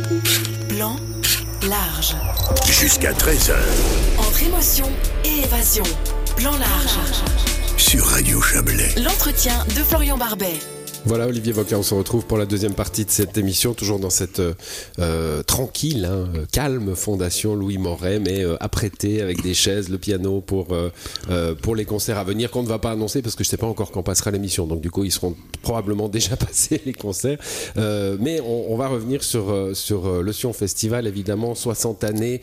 Plan large. Jusqu'à 13h. Entre émotion et évasion. Plan large. Sur Radio Chablais. L'entretien de Florian Barbet. Voilà, Olivier Voca, on se retrouve pour la deuxième partie de cette émission, toujours dans cette tranquille, calme fondation Louis Moret, mais apprêtée avec des chaises, le piano pour les concerts à venir, qu'on ne va pas annoncer parce que je ne sais pas encore quand passera l'émission. Donc du coup, ils seront probablement déjà passés les concerts. Mais on va revenir sur le Sion Festival, évidemment, 60 années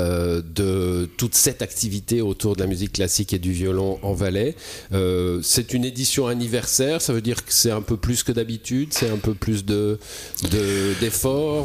de toute cette activité autour de la musique classique et du violon en Valais. C'est une édition anniversaire, ça veut dire que c'est un peu plus que d'habitude, c'est un peu plus d'efforts.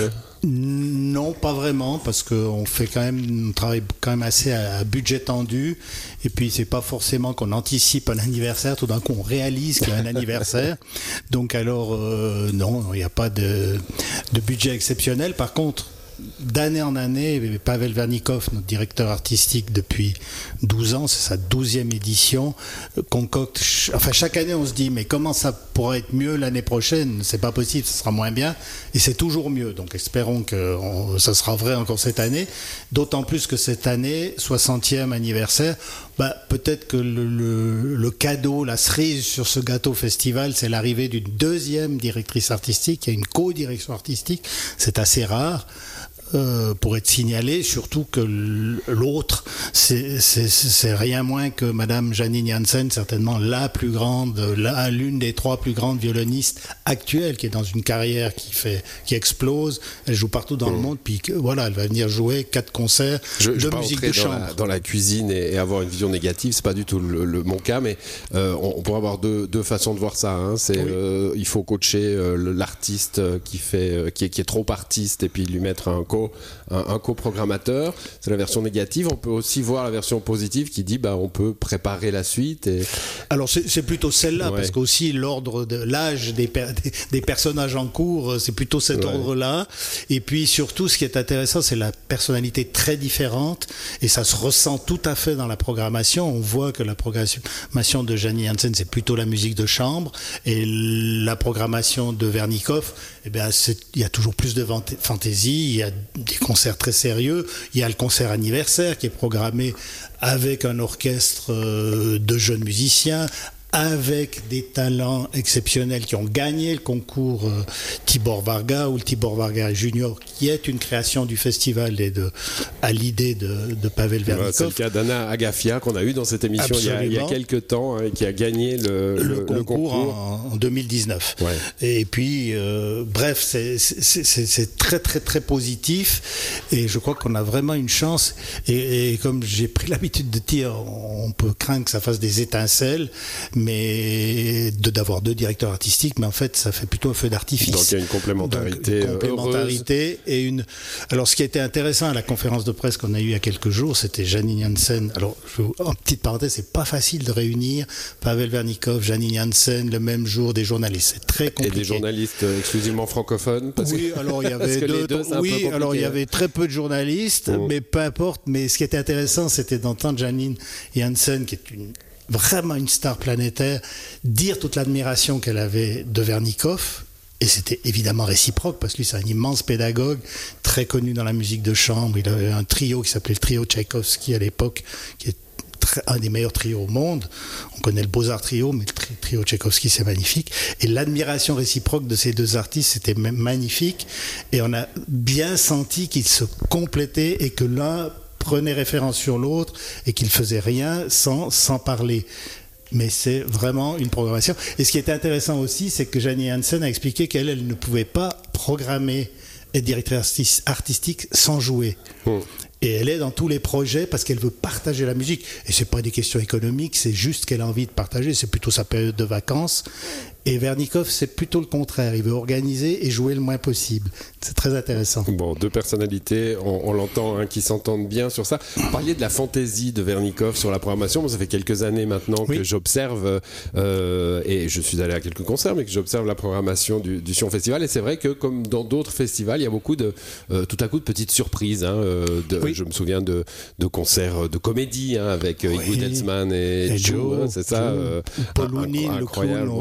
Non, pas vraiment, parce qu'on travaille quand même assez à budget tendu, et puis c'est pas forcément qu'on anticipe un anniversaire, tout d'un coup on réalise qu'il y a un anniversaire. Donc alors, non, il n'y a pas de budget exceptionnel. Par contre, d'année en année, Pavel Vernikov, notre directeur artistique depuis 12 ans, c'est sa 12e édition, concocte, chaque année on se dit mais comment ça pourrait être mieux l'année prochaine, c'est pas possible, ça sera moins bien, et c'est toujours mieux, donc espérons que ça sera vrai encore cette année, d'autant plus que cette année, 60e anniversaire, peut-être que le cadeau, la cerise sur ce gâteau festival, c'est l'arrivée d'une deuxième directrice artistique, il y a une co-direction artistique, c'est assez rare. Pour être signalé, surtout que l'autre, c'est rien moins que Madame Janine Jansen, certainement l'une des 3 plus grandes violonistes actuelles, qui est dans une carrière qui explose. Elle joue partout dans le monde, puis voilà, elle va venir jouer 4 concerts de musique de chambre. Dans la cuisine et avoir une vision négative, c'est pas du tout mon cas, mais on pourrait avoir deux façons de voir ça. Il faut coacher l'artiste qui est trop artiste et puis lui mettre un coprogrammateur, c'est la version négative. On peut aussi voir la version positive qui dit on peut préparer la suite. Alors c'est plutôt celle-là, parce qu'aussi l'ordre de l'âge des personnages en cours, c'est plutôt cet ordre-là. Et puis surtout, ce qui est intéressant, c'est la personnalité très différente, et ça se ressent tout à fait dans la programmation. On voit que la programmation de Janine Jansen, c'est plutôt la musique de chambre, et la programmation de Vernikov, il y a toujours plus de fantaisie, il y a des concerts très sérieux, il y a le concert anniversaire qui est programmé avec un orchestre de jeunes musiciens, avec des talents exceptionnels qui ont gagné le concours Tibor Varga ou le Tibor Varga Junior, qui est une création du festival à l'idée de Pavel Vernikov. C'est le cas d'Anna Agafia qu'on a eu dans cette émission il y a quelques temps, et qui a gagné le concours en 2019. Ouais. Et puis, bref, c'est très très très positif, et je crois qu'on a vraiment une chance. Et comme j'ai pris l'habitude de dire, on peut craindre que ça fasse des étincelles, mais d'avoir 2 directeurs artistiques, mais en fait ça fait plutôt un feu d'artifice. Donc il y a une complémentarité heureuse. Alors ce qui était intéressant à la conférence de presse qu'on a eue il y a quelques jours, c'était Janine Jansen. Alors en petite parenthèse, c'est pas facile de réunir Pavel Vernikov, Janine Jansen le même jour, des journalistes, c'est très compliqué. Et des journalistes exclusivement francophones, alors il y avait il y avait très peu de journalistes, mais peu importe. Mais ce qui était intéressant, c'était d'entendre Janine Jansen, qui est vraiment une star planétaire, dire toute l'admiration qu'elle avait de Vernikov, et c'était évidemment réciproque, parce que lui c'est un immense pédagogue, très connu dans la musique de chambre. Il avait un trio qui s'appelait le trio Tchaïkovski à l'époque, qui est un des meilleurs trios au monde. On connaît le Beaux-Arts Trio, mais le trio Tchaïkovski, c'est magnifique. Et l'admiration réciproque de ces 2 artistes, c'était magnifique, et on a bien senti qu'ils se complétaient, et que l'un prenait référence sur l'autre, et qu'il faisait rien sans parler. Mais c'est vraiment une programmation. Et ce qui était intéressant aussi, c'est que Janine Jansen a expliqué qu'elle ne pouvait pas programmer, être directrice artistique sans jouer. Et elle est dans tous les projets parce qu'elle veut partager la musique. Et c'est pas des questions économiques, c'est juste qu'elle a envie de partager. C'est plutôt sa période de vacances. Et Vernikov, c'est plutôt le contraire. Il veut organiser et jouer le moins possible. C'est très intéressant. Bon, 2 personnalités, on l'entend, qui s'entendent bien sur ça. Vous parliez de la fantaisie de Vernikov sur la programmation. Moi, ça fait quelques années maintenant que j'observe, et je suis allé à quelques concerts, mais que j'observe la programmation du Sion Festival. Et c'est vrai que, comme dans d'autres festivals, il y a beaucoup tout à coup de petites surprises. Je me souviens de concerts de comédie avec Igor Deltzman et Joe, c'est ça. Paul Ounil, le clown au Crochet.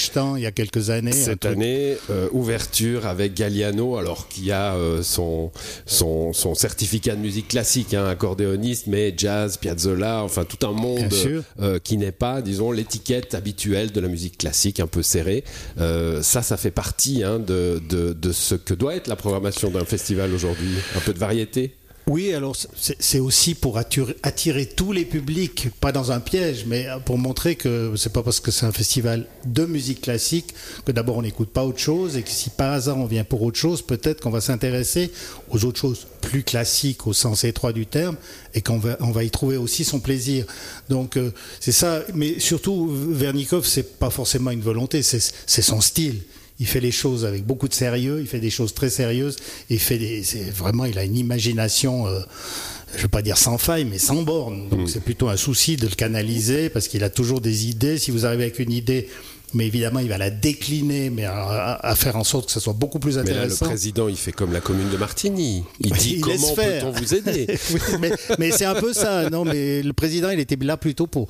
Budapest il y a quelques années. Cette année, ouverture avec Galliano, alors qui a son certificat de musique classique, accordéoniste, mais jazz, Piazzolla, enfin tout un monde qui n'est pas, disons, l'étiquette habituelle de la musique classique, un peu serrée. Ça fait partie de ce que doit être la programmation d'un festival aujourd'hui, un peu de variété. Oui, alors c'est aussi pour attirer tous les publics, pas dans un piège, mais pour montrer que c'est pas parce que c'est un festival de musique classique que d'abord on n'écoute pas autre chose, et que si par hasard on vient pour autre chose, peut-être qu'on va s'intéresser aux autres choses plus classiques au sens étroit du terme, et qu'on va y trouver aussi son plaisir. Donc c'est ça, mais surtout Vernikov, c'est pas forcément une volonté, c'est son style. Il fait les choses avec beaucoup de sérieux, il fait des choses très sérieuses, il a une imagination, je ne veux pas dire sans faille, mais sans borne. Donc c'est plutôt un souci de le canaliser, parce qu'il a toujours des idées. Si vous arrivez avec une idée, mais évidemment il va la décliner, mais à faire en sorte que ça soit beaucoup plus intéressant. Mais là, le président, il fait comme la commune de Martigny. Il dit comment peut-on vous aider. Oui, mais c'est un peu ça. Non, mais le président, il était là plutôt pour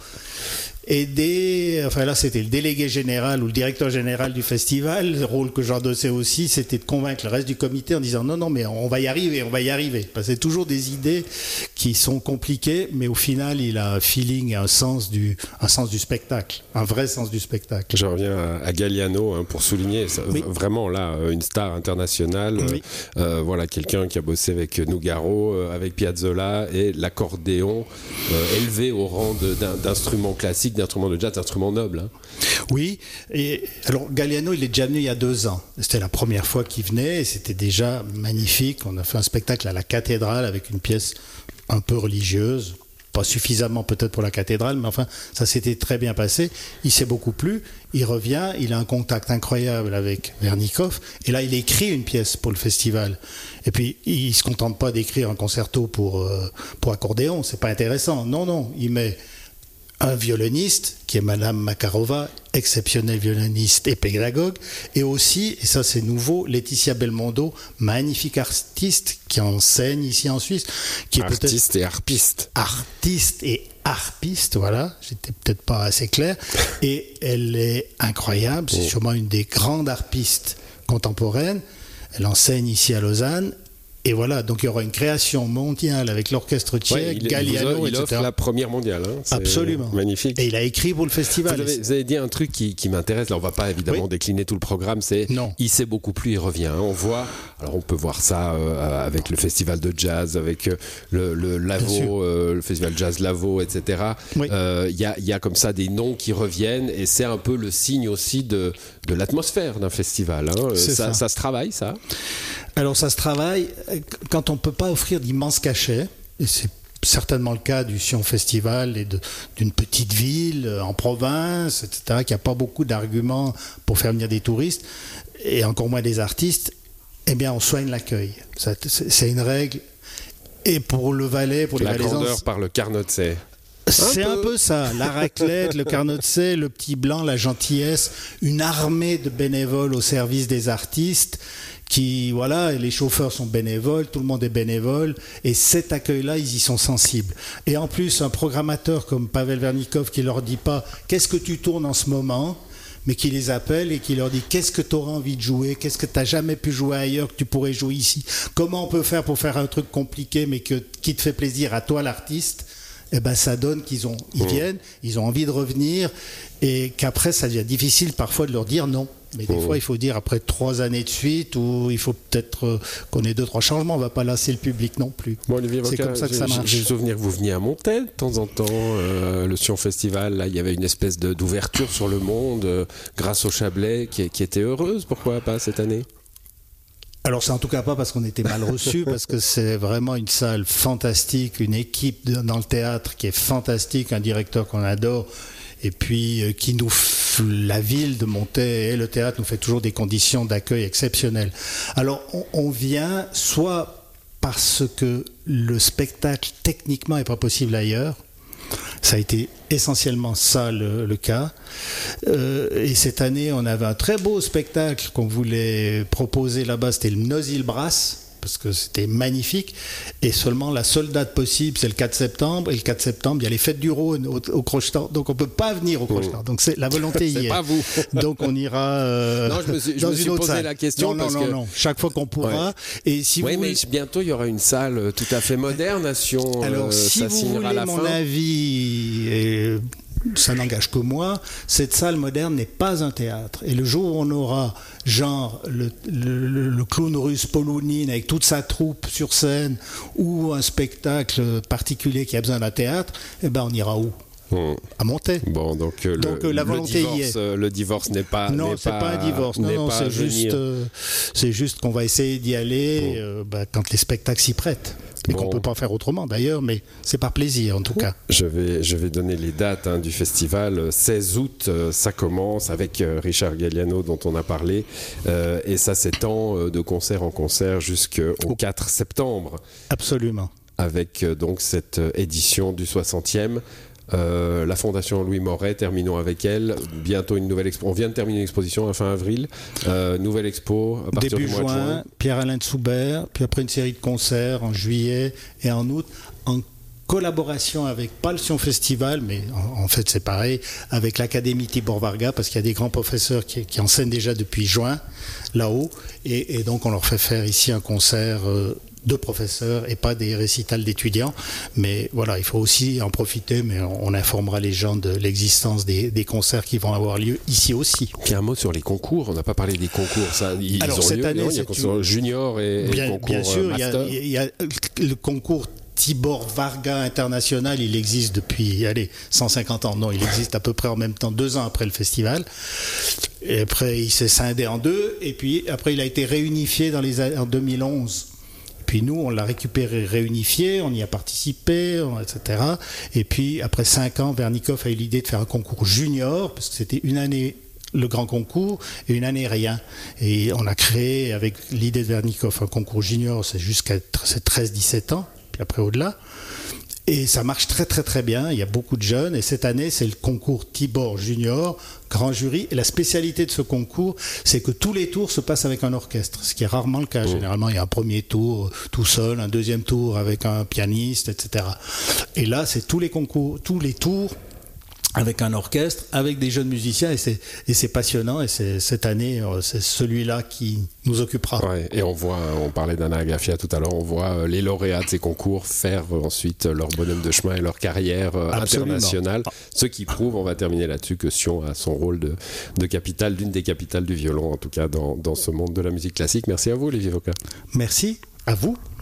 aider, enfin là c'était le délégué général ou le directeur général du festival. Le rôle que j'endossais aussi, c'était de convaincre le reste du comité en disant non mais on va y arriver. Parce que c'est toujours des idées qui sont compliquées, mais au final il a un feeling et un sens du spectacle, un vrai sens du spectacle. Je reviens à Galliano pour souligner ça, vraiment là une star internationale, voilà, quelqu'un qui a bossé avec Nougaro, avec Piazzolla, et l'accordéon élevé au rang d'instrument classique, d'instruments de jazz, d'instruments nobles. Oui, et alors Galliano, il est déjà venu il y a 2 ans. C'était la première fois qu'il venait et c'était déjà magnifique. On a fait un spectacle à la cathédrale avec une pièce un peu religieuse, pas suffisamment peut-être pour la cathédrale, mais enfin, ça s'était très bien passé. Il s'est beaucoup plu, il revient, il a un contact incroyable avec Vernikov, et là, il écrit une pièce pour le festival. Et puis, il se contente pas d'écrire un concerto pour accordéon, c'est pas intéressant. Non, il met un violoniste, qui est Madame Makarova, exceptionnelle violoniste et pédagogue, et aussi, et ça c'est nouveau, Laetitia Belmondo, magnifique artiste qui enseigne ici en Suisse. Qui est artiste et harpiste. Artiste et harpiste, voilà, j'étais peut-être pas assez clair, et elle est incroyable, c'est sûrement une des grandes harpistes contemporaines, elle enseigne ici à Lausanne. Et voilà, donc il y aura une création mondiale avec l'orchestre tchèque, Galliano, il offre la première mondiale. C'est absolument. Magnifique. Et il a écrit pour le festival. Vous avez dit un truc qui m'intéresse. Là, on ne va pas évidemment décliner tout le programme. Il s'est beaucoup plu, il revient. On voit. Alors, on peut voir ça avec le festival de jazz, avec le Lavo, le festival jazz Lavo, etc. Il y a comme ça des noms qui reviennent, et c'est un peu le signe aussi de l'atmosphère d'un festival. Ça se travaille, ça. Alors ça se travaille quand on ne peut pas offrir d'immenses cachets, et c'est certainement le cas du Sion Festival et d'une petite ville en province, etc., qui n'a pas beaucoup d'arguments pour faire venir des touristes, et encore moins des artistes, eh bien on soigne l'accueil. C'est une règle, et pour le Valais, pour les Valaisans... La grandeur par le Carnotset. C'est un peu ça, la raclette, le Carnotset, le petit blanc, la gentillesse, une armée de bénévoles au service des artistes qui, voilà, les chauffeurs sont bénévoles, tout le monde est bénévole, et cet accueil-là, ils y sont sensibles. Et en plus, un programmateur comme Pavel Vernikov qui leur dit pas « qu'est-ce que tu tournes en ce moment ?» mais qui les appelle et qui leur dit « qu'est-ce que tu auras envie de jouer ? Qu'est-ce que tu n'as jamais pu jouer ailleurs que tu pourrais jouer ici ? Comment on peut faire pour faire un truc compliqué mais qui te fait plaisir à toi l'artiste ?» Eh ben, ça donne qu'ils viennent, ils ont envie de revenir, et qu'après, ça devient difficile parfois de leur dire non. Mais des fois, il faut dire après 3 années de suite, ou il faut peut-être qu'on ait 2-3 changements, on ne va pas lasser le public non plus. Bon, Olivier Voca, c'est comme ça que ça marche. J'ai le souvenir que vous veniez à Montel de temps en temps, le Sion Festival, là, il y avait une espèce d'ouverture sur le monde grâce au Chablais qui était heureuse. Pourquoi pas cette année ? Alors c'est en tout cas pas parce qu'on était mal reçus, parce que c'est vraiment une salle fantastique, une équipe dans le théâtre qui est fantastique, un directeur qu'on adore, et puis la ville de Montet et le théâtre nous fait toujours des conditions d'accueil exceptionnelles. Alors on vient soit parce que le spectacle techniquement est pas possible ailleurs. Ça a été essentiellement ça le cas. Et cette année, on avait un très beau spectacle qu'on voulait proposer là-bas. C'était le Nosil Brass. parce que c'était magnifique. Et seulement la seule date possible, c'est le 4 septembre. Et le 4 septembre, il y a les fêtes du Rhône au Crochetant. Donc on ne peut pas venir au Crochetant. Donc c'est la volonté C'est hier. pas vous. Donc on ira Non, je me suis dans une autre posé salle. la question Non, parce non, que... non. Chaque fois qu'on pourra. Et si Oui, vous mais bientôt il y aura une salle tout à fait moderne à Sion. Alors, si ça vous signera voulez à la mon fin. avis, et ça n'engage que moi, cette salle moderne n'est pas un théâtre. Et le jour où on aura, genre, le clown russe Polounine avec toute sa troupe sur scène, ou un spectacle particulier qui a besoin d'un théâtre, eh ben on ira où ? À monter. Bon, donc, la volonté y est. Le divorce n'est pas. Non, n'est c'est pas un divorce. Non, c'est juste qu'on va essayer d'y aller quand les spectacles s'y prêtent. Et qu'on peut pas faire autrement d'ailleurs, mais c'est par plaisir en tout cas. Je vais donner les dates du festival. 16 août, ça commence avec Richard Galliano dont on a parlé, et ça s'étend de concert en concert jusqu'au 4 septembre. Absolument. Avec donc cette édition du 60e. La Fondation Louis Moret, terminons avec elle. Bientôt une nouvelle expo. On vient de terminer l'exposition à fin avril. Nouvelle expo à partir début du mois de juin. Pierre-Alain de Soubert, puis après une série de concerts en juillet et en août, en collaboration avec, pas le Sion Festival, mais en fait c'est pareil, avec l'Académie Tibor Varga, parce qu'il y a des grands professeurs qui enseignent déjà depuis juin là-haut, et donc on leur fait faire ici un concert de professeurs et pas des récitals d'étudiants. Mais voilà, il faut aussi en profiter, mais on informera les gens de l'existence des concerts qui vont avoir lieu ici aussi. Puis un mot sur les concours, on n'a pas parlé des concours, ça, ils Alors, ont cette lieu, année, non, il y a concours junior et concours bien sûr, master. il y a le concours Tibor Varga International, il existe depuis 150 ans. Non, il existe à peu près en même temps, 2 ans après le festival. Et après, il s'est scindé en deux. Et puis, après, il a été réunifié en 2011. Puis nous, on l'a récupéré, réunifié, on y a participé, etc. Et puis, après 5 ans, Vernikov a eu l'idée de faire un concours junior, parce que c'était une année le grand concours et une année rien. Et on a créé, avec l'idée de Vernikov, un concours junior, c'est jusqu'à 13-17 ans, puis après au-delà. Et ça marche très très très bien, il y a beaucoup de jeunes. Et cette année, c'est le concours Tibor Junior, grand jury. Et la spécialité de ce concours, c'est que tous les tours se passent avec un orchestre, ce qui est rarement le cas. Généralement, il y a un premier tour tout seul, un deuxième tour avec un pianiste, etc. Et là, c'est tous les tours avec un orchestre, avec des jeunes musiciens, et c'est passionnant. Et cette année, c'est celui-là qui nous occupera. Ouais, et on parlait d'Anna Agafia tout à l'heure, on voit les lauréats de ces concours faire ensuite leur bonhomme de chemin et leur carrière internationale. Ce qui prouve, on va terminer là-dessus, que Sion a son rôle de capitale, d'une des capitales du violon, en tout cas dans ce monde de la musique classique. Merci à vous, Olivier Voca. Merci à vous.